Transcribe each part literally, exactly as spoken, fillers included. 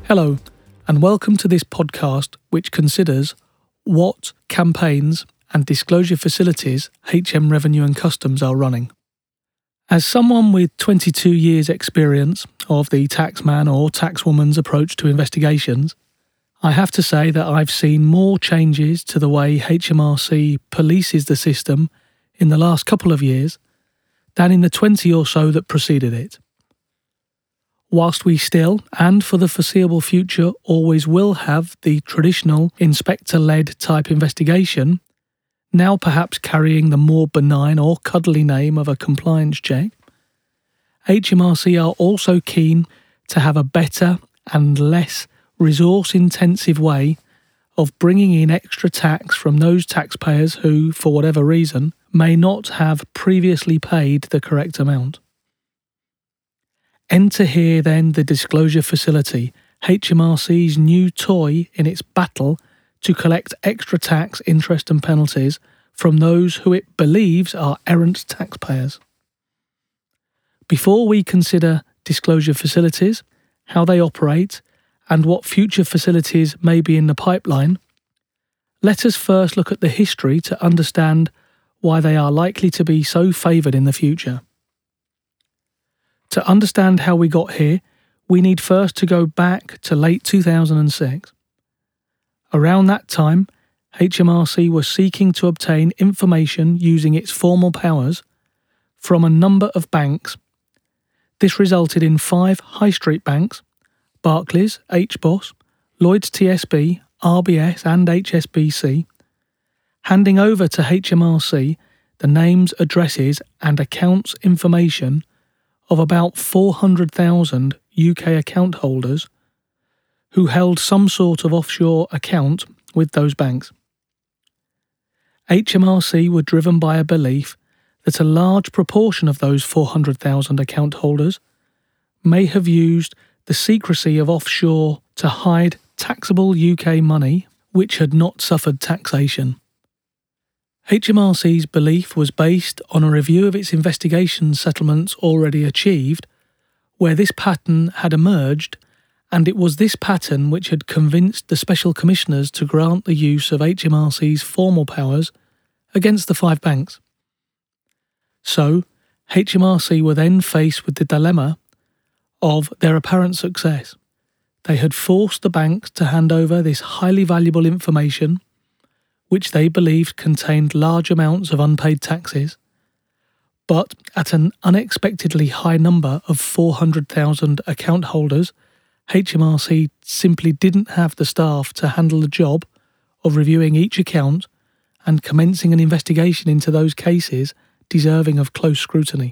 Hello, and welcome to this podcast which considers what campaigns and disclosure facilities H M Revenue and Customs are running. As someone with twenty-two years experience of the taxman or taxwoman's approach to investigations, I have to say that I've seen more changes to the way H M R C polices the system in the last couple of years than in the twenty or so that preceded it. Whilst we still, and for the foreseeable future, always will have the traditional inspector-led type investigation, now perhaps carrying the more benign or cuddly name of a compliance check, H M R C are also keen to have a better and less resource-intensive way of bringing in extra tax from those taxpayers who, for whatever reason, may not have previously paid the correct amount. Enter here then the disclosure facility, H M R C's new toy in its battle to collect extra tax, interest and penalties from those who it believes are errant taxpayers. Before we consider disclosure facilities, how they operate, and what future facilities may be in the pipeline, let us first look at the history to understand why they are likely to be so favoured in the future. To understand how we got here, we need first to go back to late two thousand six. Around that time, H M R C was seeking to obtain information using its formal powers from a number of banks. This resulted in five high street banks, Barclays, H B O S, Lloyds T S B, R B S and H S B C, handing over to H M R C the names, addresses and accounts information of about four hundred thousand U K account holders who held some sort of offshore account with those banks. H M R C were driven by a belief that a large proportion of those four hundred thousand account holders may have used the secrecy of offshore to hide taxable U K money which had not suffered taxation. H M R C's belief was based on a review of its investigation settlements already achieved, where this pattern had emerged, and it was this pattern which had convinced the Special Commissioners to grant the use of H M R C's formal powers against the five banks. So, H M R C were then faced with the dilemma of their apparent success. They had forced the banks to hand over this highly valuable information, which they believed contained large amounts of unpaid taxes, but at an unexpectedly high number of four hundred thousand account holders, H M R C simply didn't have the staff to handle the job of reviewing each account and commencing an investigation into those cases deserving of close scrutiny.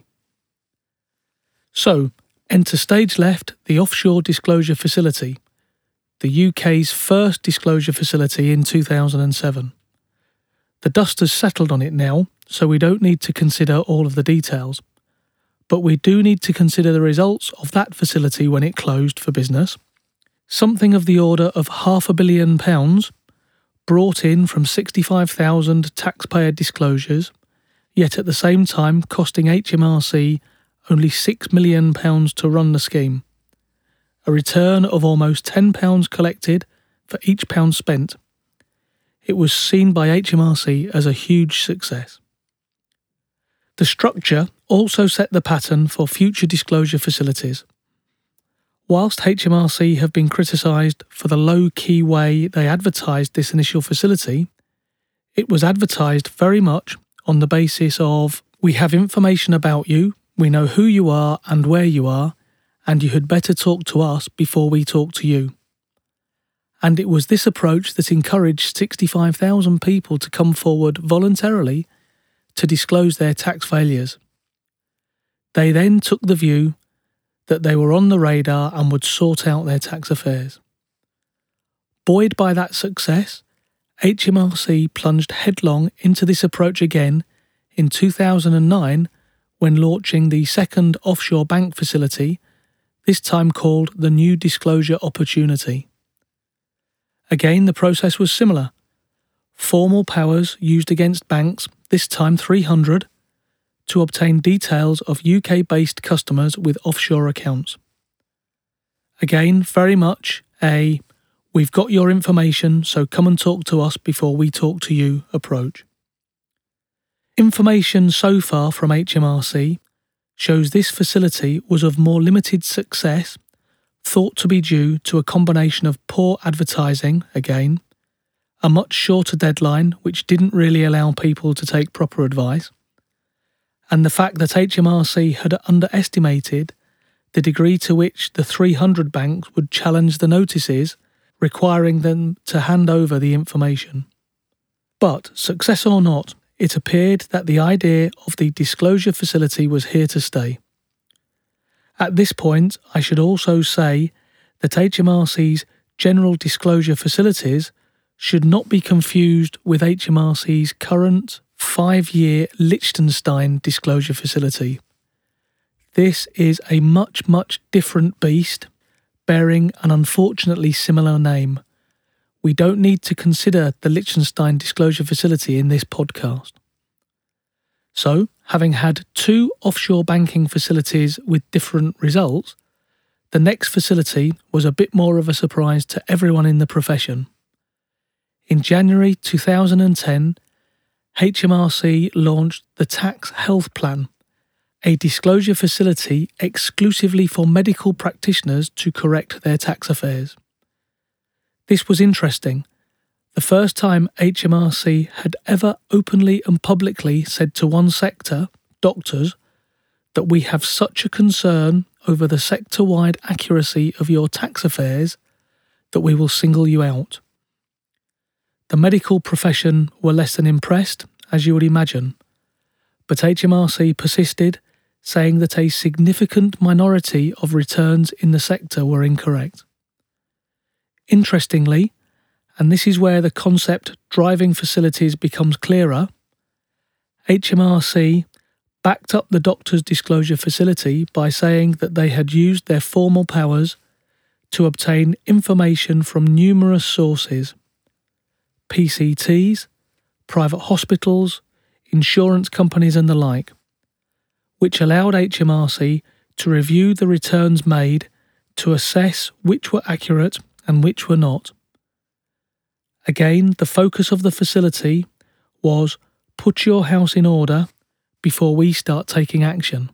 So, enter stage left the Offshore Disclosure Facility, the U K's first disclosure facility in two thousand seven. The dust has settled on it now, so we don't need to consider all of the details. But we do need to consider the results of that facility when it closed for business. Something of the order of half a billion pounds brought in from sixty-five thousand taxpayer disclosures, yet at the same time costing H M R C only six million pounds to run the scheme. A return of almost ten pounds collected for each pound spent. It was seen by H M R C as a huge success. The structure also set the pattern for future disclosure facilities. Whilst H M R C have been criticised for the low-key way they advertised this initial facility, it was advertised very much on the basis of, we have information about you, we know who you are and where you are, and you had better talk to us before we talk to you. And it was this approach that encouraged sixty-five thousand people to come forward voluntarily to disclose their tax failures. They then took the view that they were on the radar and would sort out their tax affairs. Buoyed by that success, H M R C plunged headlong into this approach again in two thousand nine when launching the second offshore bank facility, this time called the New Disclosure Opportunity. Again, the process was similar. Formal powers used against banks, this time three hundred, to obtain details of U K-based customers with offshore accounts. Again, very much a "we've got your information, so come and talk to us before we talk to you" approach. Information so far from H M R C shows this facility was of more limited success, thought to be due to a combination of poor advertising, again, a much shorter deadline which didn't really allow people to take proper advice, and the fact that H M R C had underestimated the degree to which the three hundred banks would challenge the notices, requiring them to hand over the information. But, success or not, it appeared that the idea of the disclosure facility was here to stay. At this point, I should also say that H M R C's general disclosure facilities should not be confused with H M R C's current five-year Liechtenstein disclosure facility. This is a much, much different beast, bearing an unfortunately similar name. We don't need to consider the Liechtenstein disclosure facility in this podcast. So, having had two offshore banking facilities with different results, the next facility was a bit more of a surprise to everyone in the profession. In January two thousand ten, H M R C launched the Tax Health Plan, a disclosure facility exclusively for medical practitioners to correct their tax affairs. This was interesting, the first time H M R C had ever openly and publicly said to one sector, doctors, that we have such a concern over the sector-wide accuracy of your tax affairs that we will single you out. The medical profession were less than impressed, as you would imagine, but H M R C persisted, saying that a significant minority of returns in the sector were incorrect. Interestingly, and this is where the concept driving facilities becomes clearer, H M R C backed up the doctor's disclosure facility by saying that they had used their formal powers to obtain information from numerous sources: P C Ts, private hospitals, insurance companies and the like, which allowed H M R C to review the returns made to assess which were accurate and which were not. Again, the focus of the facility was put your house in order before we start taking action.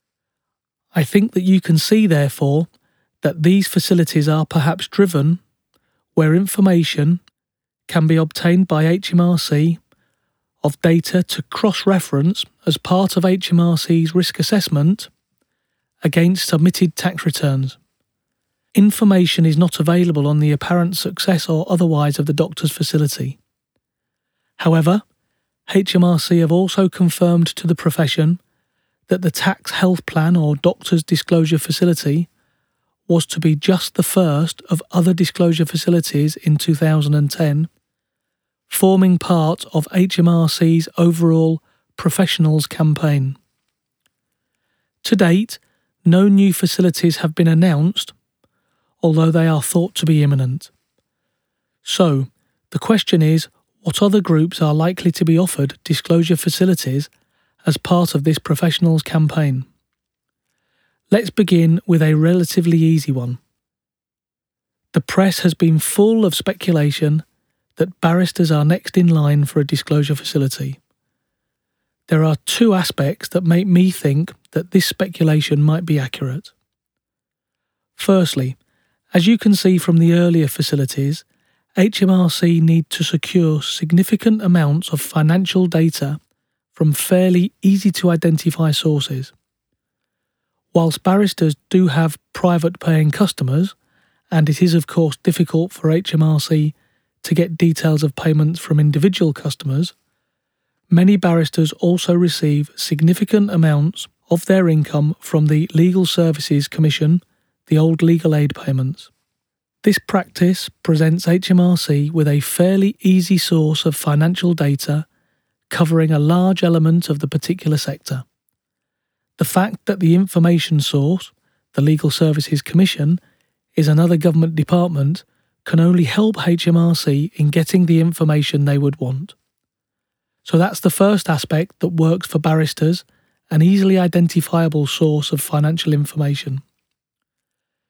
I think that you can see, therefore, that these facilities are perhaps driven where information can be obtained by H M R C of data to cross-reference as part of H M R C's risk assessment against submitted tax returns. Information is not available on the apparent success or otherwise of the doctor's facility. However, H M R C have also confirmed to the profession that the Tax Health Plan or Doctor's Disclosure Facility was to be just the first of other disclosure facilities in two thousand ten, forming part of H M R C's overall Professionals campaign. To date, no new facilities have been announced, although they are thought to be imminent. So, the question is, what other groups are likely to be offered disclosure facilities as part of this Professionals campaign? Let's begin with a relatively easy one. The press has been full of speculation that barristers are next in line for a disclosure facility. There are two aspects that make me think that this speculation might be accurate. Firstly, as you can see from the earlier facilities, H M R C need to secure significant amounts of financial data from fairly easy-to-identify sources. Whilst barristers do have private paying customers, and it is of course difficult for H M R C to get details of payments from individual customers, many barristers also receive significant amounts of their income from the Legal Services Commission, the old legal aid payments. This practice presents H M R C with a fairly easy source of financial data covering a large element of the particular sector. The fact that the information source, the Legal Services Commission, is another government department can only help H M R C in getting the information they would want. So that's the first aspect that works for barristers, an easily identifiable source of financial information.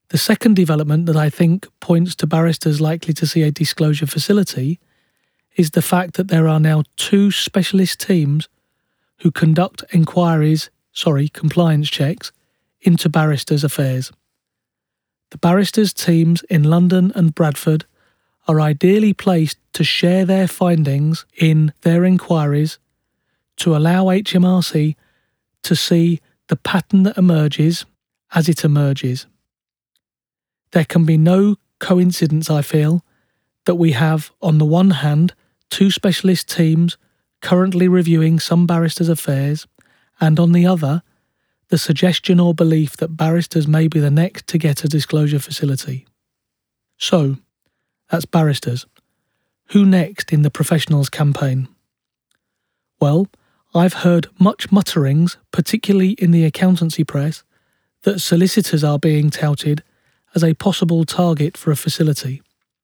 The second development that I think points to barristers likely to see a disclosure facility is the fact that there are now two specialist teams who conduct enquiries, sorry, compliance checks into barristers' affairs. The barristers' teams in London and Bradford are ideally placed to share their findings in their inquiries to allow H M R C to see the pattern that emerges as it emerges. There can be no coincidence, I feel, that we have, on the one hand, two specialist teams currently reviewing some barristers' affairs, and on the other, the suggestion or belief that barristers may be the next to get a disclosure facility. So, that's barristers. Who next in the professionals campaign? Well, I've heard much mutterings, particularly in the accountancy press, that solicitors are being touted as a possible target for a facility.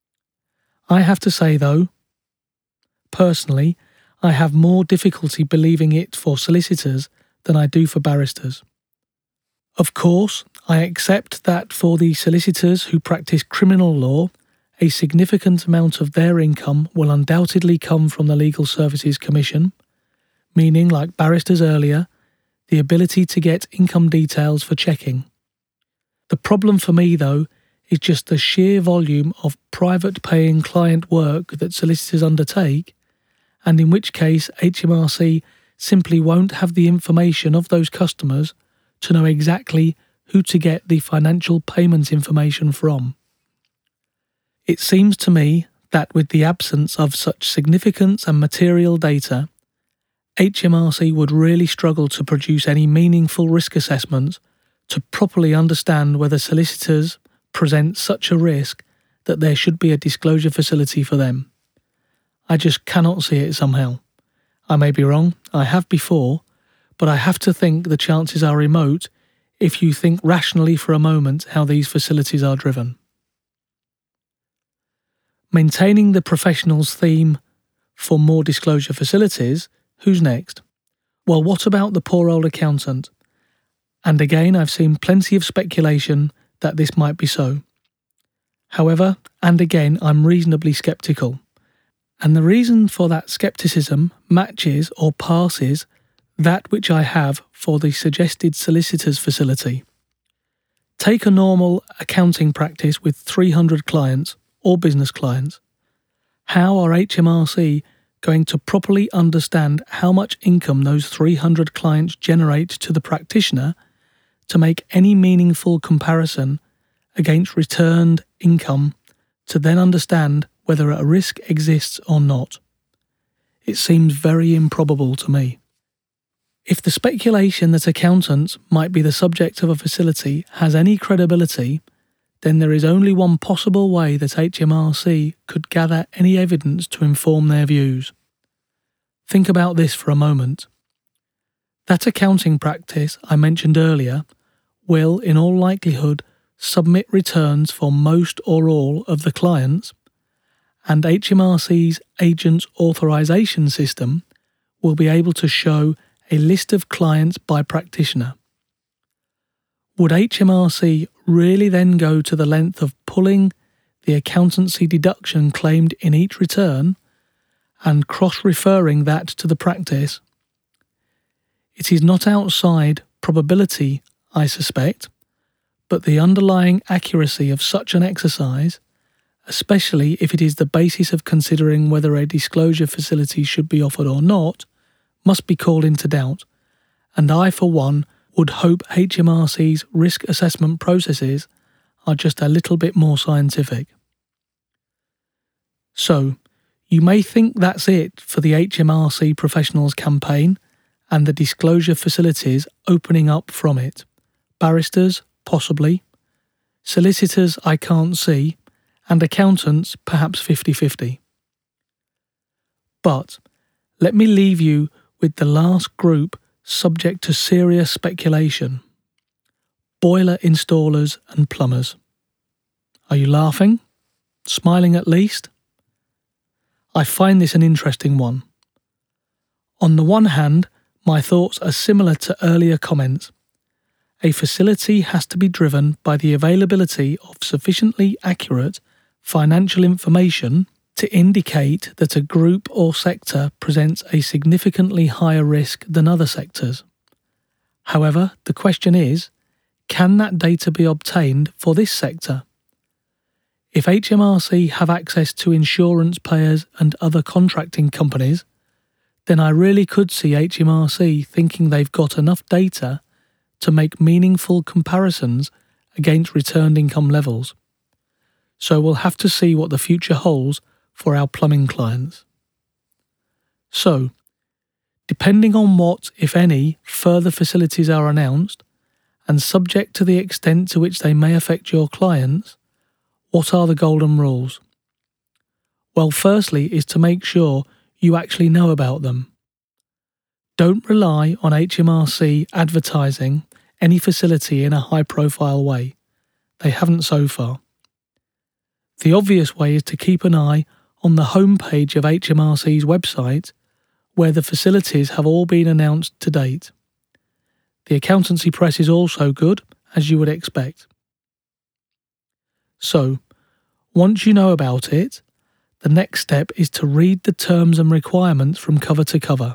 I have to say though, personally, I have more difficulty believing it for solicitors than I do for barristers. Of course, I accept that for the solicitors who practice criminal law, a significant amount of their income will undoubtedly come from the Legal Services Commission, meaning, like barristers earlier, the ability to get income details for checking. The problem for me, though, is just the sheer volume of private paying client work that solicitors undertake, and in which case H M R C simply won't have the information of those customers to know exactly who to get the financial payments information from. It seems to me that with the absence of such significance and material data, H M R C would really struggle to produce any meaningful risk assessments to properly understand whether solicitors present such a risk that there should be a disclosure facility for them. I just cannot see it somehow. I may be wrong, I have before, but I have to think the chances are remote if you think rationally for a moment how these facilities are driven. Maintaining the professionals theme for more disclosure facilities, who's next? Well, what about the poor old accountant? And again, I've seen plenty of speculation that this might be so. However, and again, I'm reasonably sceptical. And the reason for that scepticism matches or passes that which I have for the suggested solicitors facility. Take a normal accounting practice with three hundred clients or business clients. How are H M R C going to properly understand how much income those three hundred clients generate to the practitioner to make any meaningful comparison against returned income to then understand whether a risk exists or not? It seems very improbable to me. If the speculation that accountants might be the subject of a facility has any credibility, then there is only one possible way that H M R C could gather any evidence to inform their views. Think about this for a moment. That accounting practice I mentioned earlier will, in all likelihood, submit returns for most or all of the clients, and H M R C's agent authorization system will be able to show a list of clients by practitioner. Would H M R C really then go to the length of pulling the accountancy deduction claimed in each return and cross-referring that to the practice? It is not outside probability, I suspect, but the underlying accuracy of such an exercise, especially if it is the basis of considering whether a disclosure facility should be offered or not, must be called into doubt, and I, for one, would hope H M R C's risk assessment processes are just a little bit more scientific. So, you may think that's it for the H M R C Professionals campaign and the disclosure facilities opening up from it. Barristers, possibly. Solicitors, I can't see. And accountants, perhaps fifty-fifty. But let me leave you with the last group subject to serious speculation. Boiler installers and plumbers. Are you laughing? Smiling at least? I find this an interesting one. On the one hand, my thoughts are similar to earlier comments. a facility has to be driven by the availability of sufficiently accurate financial information to indicate that a group or sector presents a significantly higher risk than other sectors. However, the question is, can that data be obtained for this sector? If H M R C have access to insurance payers and other contracting companies, then I really could see H M R C thinking they've got enough data to make meaningful comparisons against returned income levels. So we'll have to see what the future holds for our plumbing clients. So, depending on what, if any, further facilities are announced, and subject to the extent to which they may affect your clients, what are the golden rules? Well, firstly is to make sure you actually know about them. Don't rely on H M R C advertising any facility in a high-profile way. They haven't so far. The obvious way is to keep an eye on the homepage of H M R C's website, where the facilities have all been announced to date. The accountancy press is also good, as you would expect. So, once you know about it, the next step is to read the terms and requirements from cover to cover.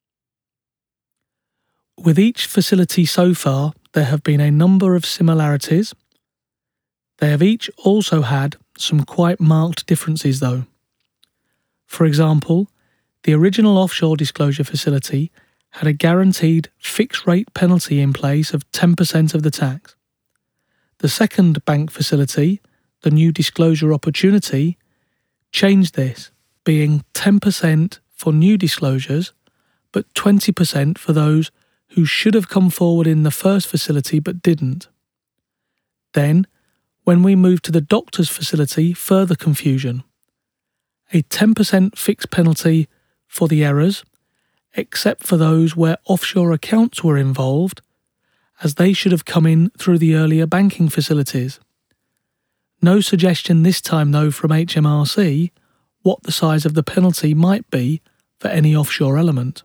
With each facility so far, there have been a number of similarities. They have each also had some quite marked differences though. For example, the original offshore disclosure facility had a guaranteed fixed rate penalty in place of ten percent of the tax. The second bank facility, the new disclosure opportunity, changed this, being ten percent for new disclosures, but twenty percent for those who should have come forward in the first facility but didn't. Then, when we moved to the doctor's facility, further confusion. A ten percent fixed penalty for the errors, except for those where offshore accounts were involved, as they should have come in through the earlier banking facilities. No suggestion this time though from H M R C what the size of the penalty might be for any offshore element.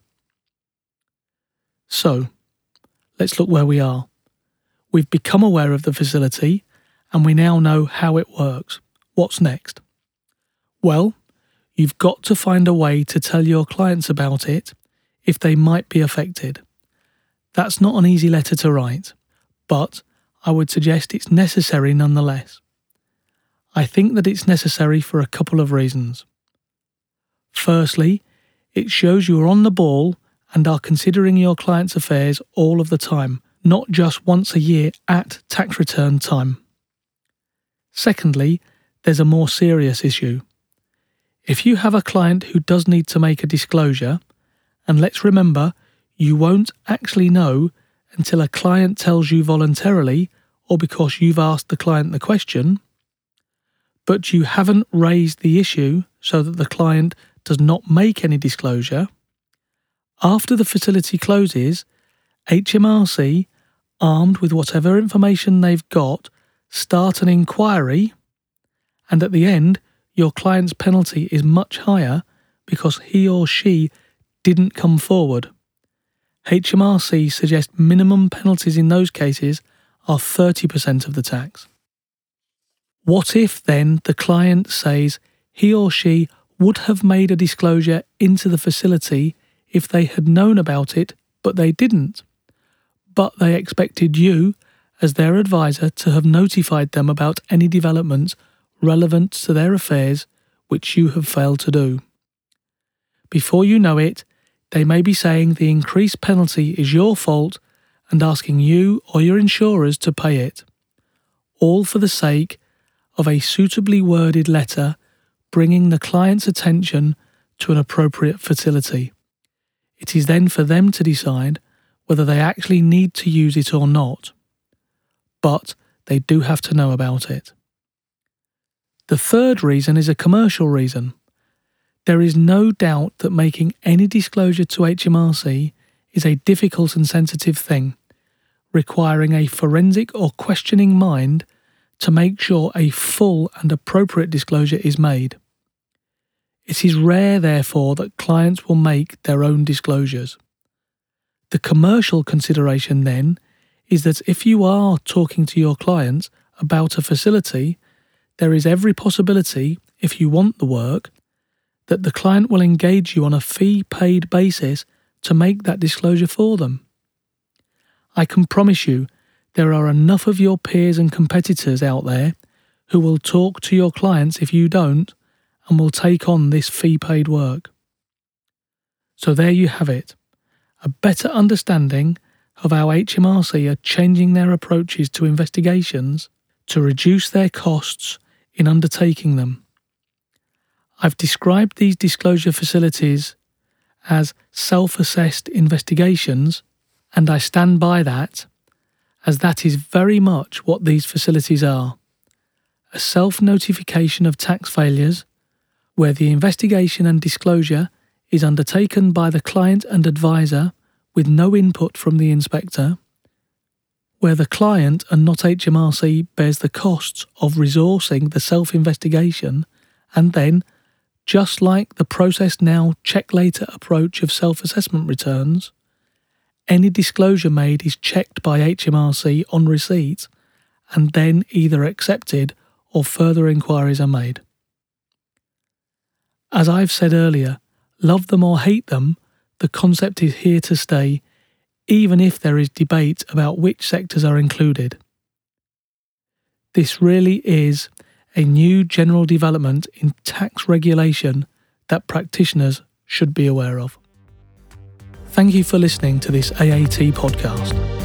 So, let's look where we are. We've become aware of the facility and we now know how it works. What's next? Well, you've got to find a way to tell your clients about it if they might be affected. That's not an easy letter to write, but I would suggest it's necessary nonetheless. I think that it's necessary for a couple of reasons. Firstly, it shows you are on the ball and are considering your clients' affairs all of the time, not just once a year at tax return time. Secondly, there's a more serious issue. If you have a client who does need to make a disclosure, and let's remember, you won't actually know until a client tells you voluntarily or because you've asked the client the question, but you haven't raised the issue so that the client does not make any disclosure, after the facility closes, H M R C, armed with whatever information they've got, start an inquiry, and at the end, your client's penalty is much higher because he or she didn't come forward. H M R C suggests minimum penalties in those cases are thirty percent of the tax. What if then the client says he or she would have made a disclosure into the facility if they had known about it, but they didn't, but they expected you, as their advisor, to have notified them about any developments relevant to their affairs which you have failed to do? Before you know it, they may be saying the increased penalty is your fault and asking you or your insurers to pay it, all for the sake of a suitably worded letter bringing the client's attention to an appropriate facility. It is then for them to decide whether they actually need to use it or not, but they do have to know about it. The third reason is a commercial reason. There is no doubt that making any disclosure to H M R C is a difficult and sensitive thing, requiring a forensic or questioning mind to make sure a full and appropriate disclosure is made. It is rare, therefore, that clients will make their own disclosures. The commercial consideration, then, is that if you are talking to your client about a facility, there is every possibility, if you want the work, that the client will engage you on a fee-paid basis to make that disclosure for them. I can promise you there are enough of your peers and competitors out there who will talk to your clients if you don't and will take on this fee-paid work. So there you have it, a better understanding of how H M R C are changing their approaches to investigations to reduce their costs in undertaking them. I've described these disclosure facilities as self-assessed investigations, and I stand by that, as that is very much what these facilities are. A self-notification of tax failures, where the investigation and disclosure is undertaken by the client and advisor with no input from the inspector, where the client and not H M R C bears the costs of resourcing the self-investigation, and then, just like the process now, check later approach of self-assessment returns, any disclosure made is checked by H M R C on receipt and then either accepted or further inquiries are made. As I've said earlier, love them or hate them, the concept is here to stay, even if there is debate about which sectors are included. This really is a new general development in tax regulation that practitioners should be aware of. Thank you for listening to this A A T podcast.